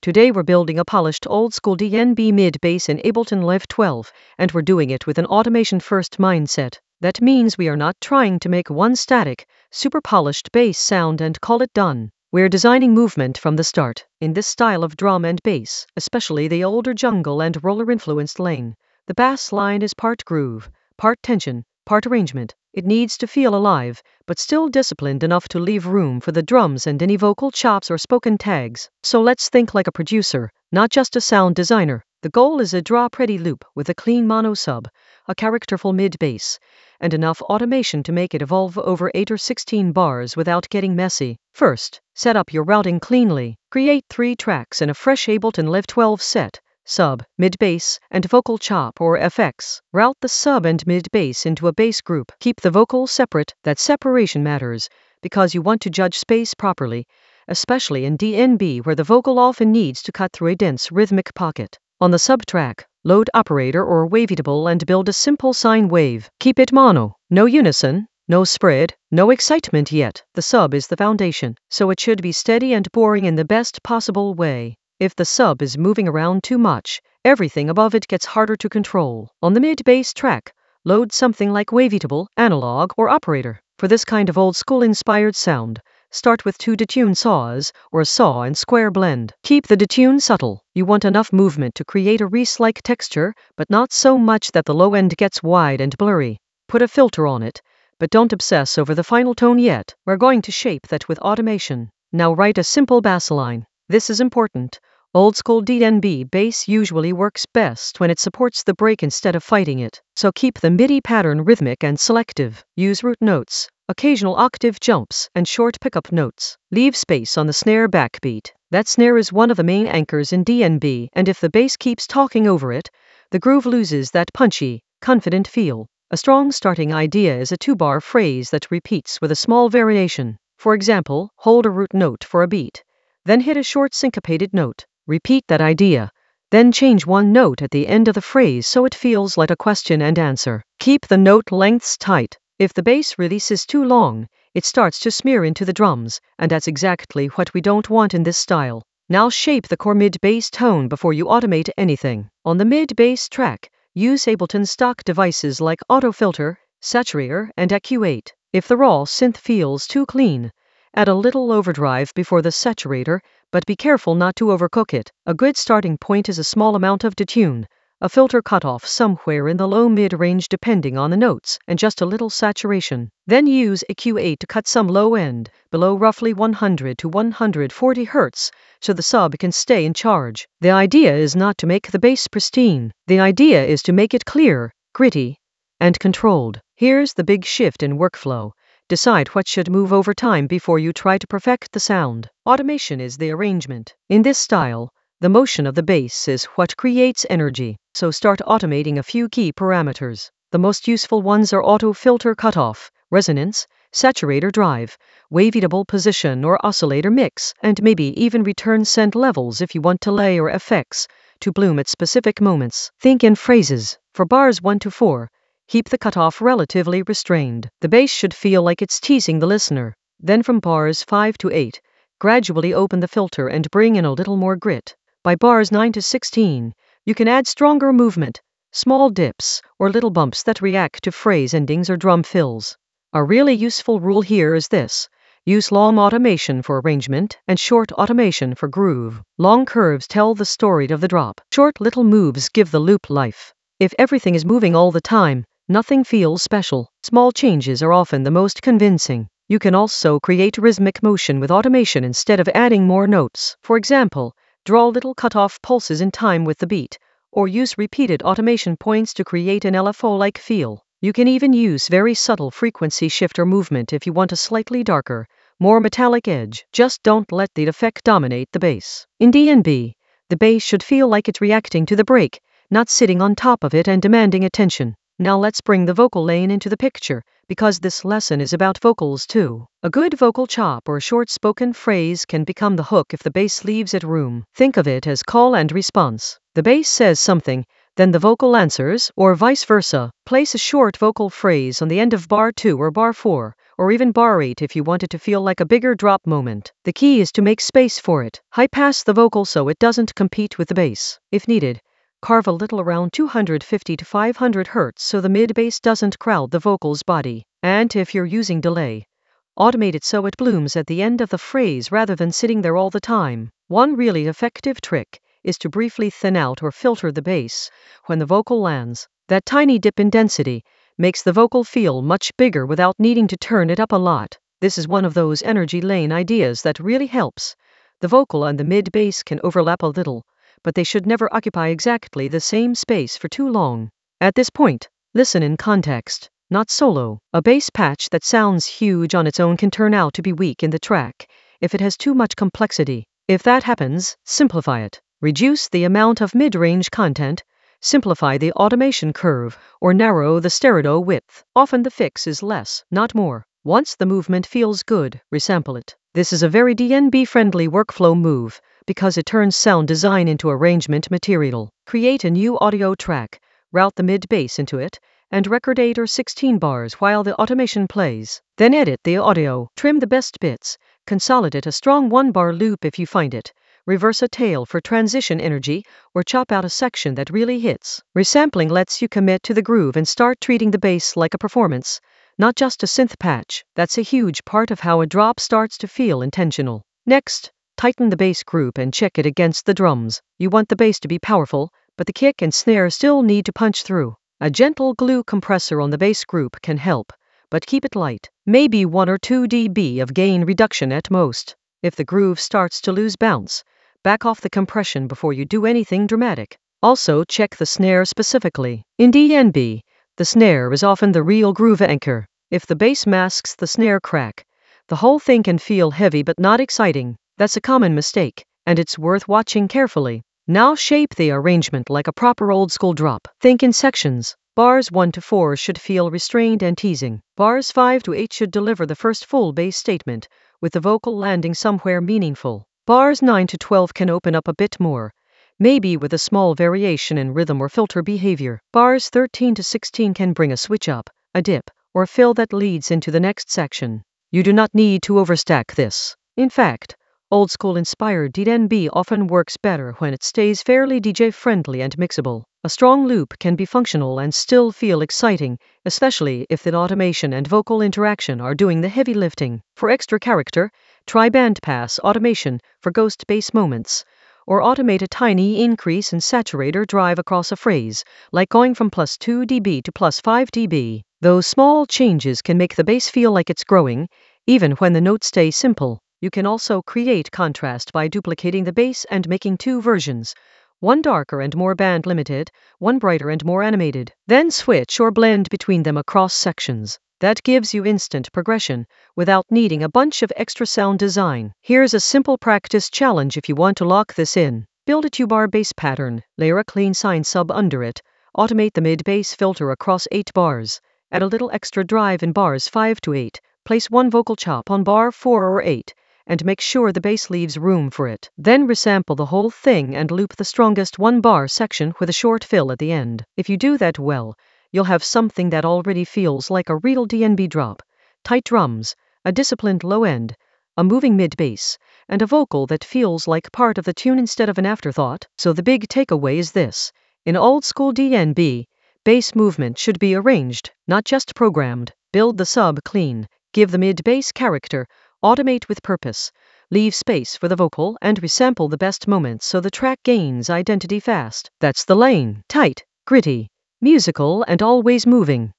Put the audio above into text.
Today we're building a polished old-school DnB mid-bass in Ableton Live 12, and we're doing it with an automation-first mindset. That means we are not trying to make one static, super polished bass sound and call it done. We're designing movement from the start. In this style of drum and bass, especially the older jungle and roller-influenced lane, the bass line is part groove, part tension, part arrangement. It needs to feel alive, but still disciplined enough to leave room for the drums and any vocal chops or spoken tags. So let's think like a producer, not just a sound designer. The goal is a drop-ready loop with a clean mono sub, a characterful mid-bass, and enough automation to make it evolve over 8 or 16 bars without getting messy. First, set up your routing cleanly. Create 3 tracks in a fresh Ableton Live 12 set: sub, mid-bass, and vocal chop or FX. Route the sub and mid-bass into a bass group. Keep the vocals separate. That separation matters because you want to judge space properly, especially in DnB where the vocal often needs to cut through a dense rhythmic pocket. On the sub track, load operator or wavetable and build a simple sine wave. Keep it mono. No unison, no spread, no excitement yet. The sub is the foundation, so it should be steady and boring in the best possible way. If the sub is moving around too much, everything above it gets harder to control. On the mid-bass track, load something like wavetable, analog, or operator. For this kind of old-school inspired sound, start with 2 detune saws or a saw and square blend. Keep the detune subtle. You want enough movement to create a Reese-like texture, but not so much that the low end gets wide and blurry. Put a filter on it, but don't obsess over the final tone yet. We're going to shape that with automation. Now write a simple bass line. This is important. Old-school DnB bass usually works best when it supports the break instead of fighting it. So keep the MIDI pattern rhythmic and selective. Use root notes, occasional octave jumps, and short pickup notes. Leave space on the snare backbeat. That snare is one of the main anchors in DnB, and if the bass keeps talking over it, the groove loses that punchy, confident feel. A strong starting idea is a 2-bar phrase that repeats with a small variation. For example, hold a root note for a beat, then hit a short syncopated note. Repeat that idea, then change one note at the end of the phrase so it feels like a question and answer. Keep the note lengths tight. If the bass release is too long, it starts to smear into the drums, and that's exactly what we don't want in this style. Now shape the core mid-bass tone before you automate anything. On the mid-bass track, use Ableton stock devices like Autofilter, Saturator, and EQ8. If the raw synth feels too clean, add a little overdrive before the saturator, but be careful not to overcook it. A good starting point is a small amount of detune, a filter cutoff somewhere in the low-mid range depending on the notes, and just a little saturation. Then use EQ8 to cut some low end, below roughly 100 to 140 Hz, so the sub can stay in charge. The idea is not to make the bass pristine. The idea is to make it clear, gritty, and controlled. Here's the big shift in workflow. Decide what should move over time before you try to perfect the sound. Automation is the arrangement. In this style, the motion of the bass is what creates energy. So start automating a few key parameters. The most useful ones are auto filter cutoff, resonance, saturator drive, wavetable position or oscillator mix, and maybe even return send levels if you want to layer effects to bloom at specific moments. Think in phrases. For bars 1 to 4, keep the cutoff relatively restrained. The bass should feel like it's teasing the listener. Then from bars 5 to 8, gradually open the filter and bring in a little more grit. By bars 9 to 16, you can add stronger movement, small dips, or little bumps that react to phrase endings or drum fills. A really useful rule here is this: use long automation for arrangement and short automation for groove. Long curves tell the story of the drop. Short little moves give the loop life. If everything is moving all the time, nothing feels special. Small changes are often the most convincing. You can also create rhythmic motion with automation instead of adding more notes. For example, draw little cutoff pulses in time with the beat, or use repeated automation points to create an LFO-like feel. You can even use very subtle frequency shifter movement if you want a slightly darker, more metallic edge. Just don't let the effect dominate the bass. In DnB, the bass should feel like it's reacting to the break, not sitting on top of it and demanding attention. Now let's bring the vocal lane into the picture, because this lesson is about vocals too. A good vocal chop or short spoken phrase can become the hook if the bass leaves it room. Think of it as call and response. The bass says something, then the vocal answers, or vice versa. Place a short vocal phrase on the end of bar 2 or bar 4, or even bar 8 if you want it to feel like a bigger drop moment. The key is to make space for it. High pass the vocal so it doesn't compete with the bass. If needed, carve a little around 250 to 500 Hz so the mid-bass doesn't crowd the vocal's body. And if you're using delay, automate it so it blooms at the end of the phrase rather than sitting there all the time. One really effective trick is to briefly thin out or filter the bass when the vocal lands. That tiny dip in density makes the vocal feel much bigger without needing to turn it up a lot. This is one of those energy lane ideas that really helps. The vocal and the mid-bass can overlap a little, but they should never occupy exactly the same space for too long. At this point, listen in context, not solo. A bass patch that sounds huge on its own can turn out to be weak in the track if it has too much complexity. If that happens, simplify it. Reduce the amount of mid-range content, simplify the automation curve, or narrow the stereo width. Often the fix is less, not more. Once the movement feels good, resample it. This is a very DNB-friendly workflow move because it turns sound design into arrangement material. Create a new audio track, route the mid-bass into it, and record 8 or 16 bars while the automation plays. Then edit the audio, trim the best bits, consolidate a strong 1-bar loop if you find it, reverse a tail for transition energy, or chop out a section that really hits. Resampling lets you commit to the groove and start treating the bass like a performance, not just a synth patch. That's a huge part of how a drop starts to feel intentional. Next, tighten the bass group and check it against the drums. You want the bass to be powerful, but the kick and snare still need to punch through. A gentle glue compressor on the bass group can help, but keep it light. Maybe 1 or 2 dB of gain reduction at most. If the groove starts to lose bounce, back off the compression before you do anything dramatic. Also check the snare specifically. In DNB, the snare is often the real groove anchor. If the bass masks the snare crack, the whole thing can feel heavy but not exciting. That's a common mistake, and it's worth watching carefully. Now shape the arrangement like a proper old school drop. Think in sections. Bars 1 to 4 should feel restrained and teasing. Bars 5 to 8 should deliver the first full bass statement, with the vocal landing somewhere meaningful. Bars 9 to 12 can open up a bit more, maybe with a small variation in rhythm or filter behavior. Bars 13 to 16 can bring a switch up, a dip, or fill that leads into the next section. You do not need to overstack this. In fact, old school inspired DNB often works better when it stays fairly DJ friendly and mixable. A strong loop can be functional and still feel exciting, especially if the automation and vocal interaction are doing the heavy lifting. For extra character, try bandpass automation for ghost bass moments, or automate a tiny increase in saturator drive across a phrase, like going from +2 dB to +5 dB. Those small changes can make the bass feel like it's growing, even when the notes stay simple. You can also create contrast by duplicating the bass and making 2 versions, one darker and more band limited, one brighter and more animated. Then switch or blend between them across sections. That gives you instant progression without needing a bunch of extra sound design. Here's a simple practice challenge if you want to lock this in. Build a 2-bar bass pattern, layer a clean sine sub under it, automate the mid-bass filter across 8 bars, add a little extra drive in bars 5 to 8, place 1 vocal chop on bar 4 or 8, and make sure the bass leaves room for it. Then resample the whole thing and loop the strongest 1-bar section with a short fill at the end. If you do that well, you'll have something that already feels like a real DNB drop. Tight drums, a disciplined low end, a moving mid-bass, and a vocal that feels like part of the tune instead of an afterthought. So the big takeaway is this. In old school DNB, bass movement should be arranged, not just programmed. Build the sub clean, give the mid-bass character, automate with purpose, leave space for the vocal, and resample the best moments so the track gains identity fast. That's the lane. Tight, gritty, musical, and always moving.